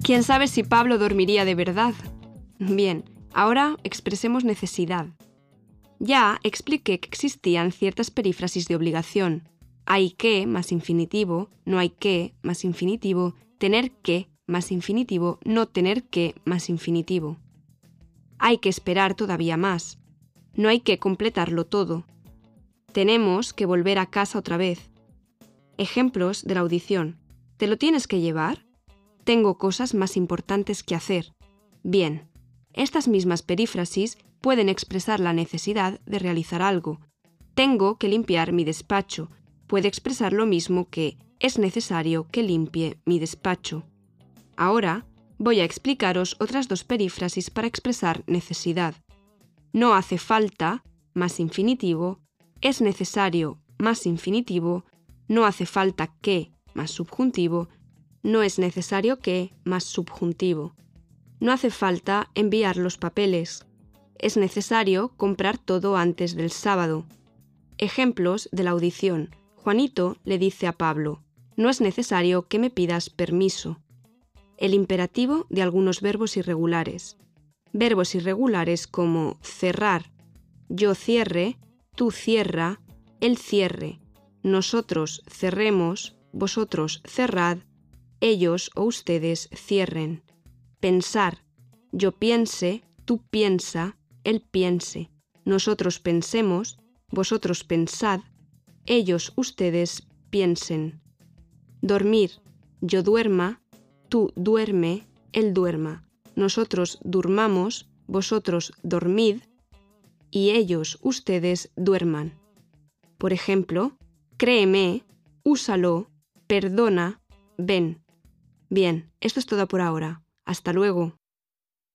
¿Quién sabe si Pablo dormiría de verdad? Bien, ahora expresemos necesidad. Ya expliqué que existían ciertas perífrasis de obligación. Hay que más infinitivo, no hay que más infinitivo, tener que más infinitivo, no tener que más infinitivo. Hay que esperar todavía más. No hay que completarlo todo. Tenemos que volver a casa otra vez. Ejemplos de la audición. ¿Te lo tienes que llevar? Tengo cosas más importantes que hacer. Bien, estas mismas perífrasis pueden expresar la necesidad de realizar algo. Tengo que limpiar mi despacho. Puede expresar lo mismo que es necesario que limpie mi despacho. Ahora voy a explicaros otras dos perífrasis para expresar necesidad. No hace falta, más infinitivo, es necesario, más infinitivo, no hace falta que, más subjuntivo, no es necesario que, más subjuntivo. No hace falta enviar los papeles. Es necesario comprar todo antes del sábado. Ejemplos de la audición. Juanito le dice a Pablo, no es necesario que me pidas permiso. El imperativo de algunos verbos irregulares. Verbos irregulares como cerrar, yo cierre, tú cierra, él cierre, nosotros cerremos, vosotros cerrad, ellos o ustedes cierren. Pensar, yo piense, tú piensa, él piense, nosotros pensemos, vosotros pensad, ellos ustedes piensen. Dormir, yo duerma, tú duerme, él duerma, nosotros durmamos, vosotros dormid, y ellos ustedes duerman. Por ejemplo, créeme, úsalo, perdona, ven. Bien, esto es todo por ahora. Hasta luego.